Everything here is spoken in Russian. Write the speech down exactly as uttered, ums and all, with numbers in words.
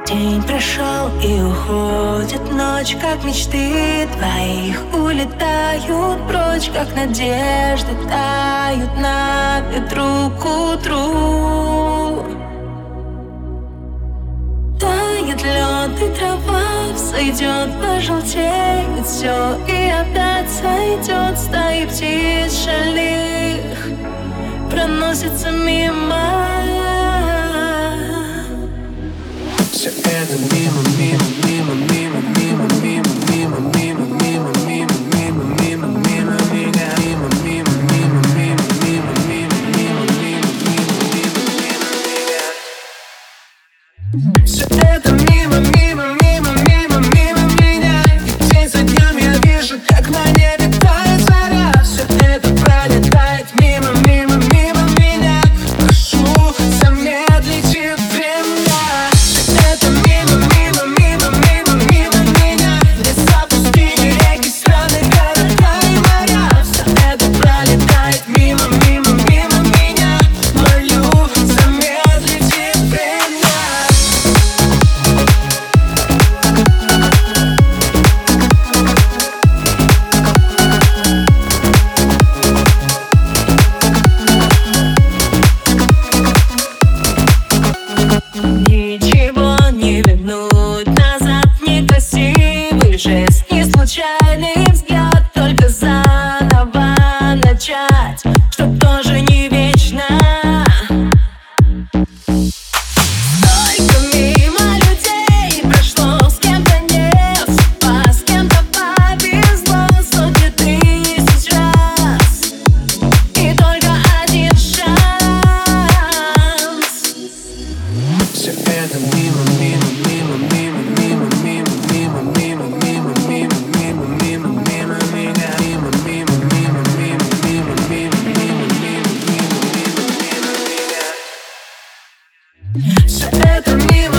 День прошел и уходит ночь, как мечты твоих улетают прочь, как надежды тают на ветру к утру. Тает лед и трава, взойдет, пожелтеет все, и опять сойдет. Стаи птиц шалих проносится мимо. Все это мимо, мимо, мимо, мимо, мимо, мимо, мимо, мимо, мимо, мимо, мимо, мимо, мимо меня, мимо, мимо, мимо, мимо, мимо, мимо, мимо, мимо, мимо, мимо меня. Все это мимо, мимо, мимо, мимо, мимо меня. И день за днем я вижу, как на небе тает заря. Все это пролетает мимо, мимо, мимо меня. Прошу, замедлите время. Ничего не вернуть назад, некрасивый жест, не случайный взгляд, только заново начать, что тоже не вечно. Столько мимо людей прошло, с кем-то нет судьба, с кем-то повезло сотни тысяч раз, и только один шанс. Все это мимо, мимо, мимо, мимо, мимо, мимо, мимо, мимо, мимо, мимо, мимо, мимо, мимо меня, мимо, мимо, мимо, мимо, мимо, мимо, мимо, мимо, мимо, мимо, мимо меня. Все это мимо.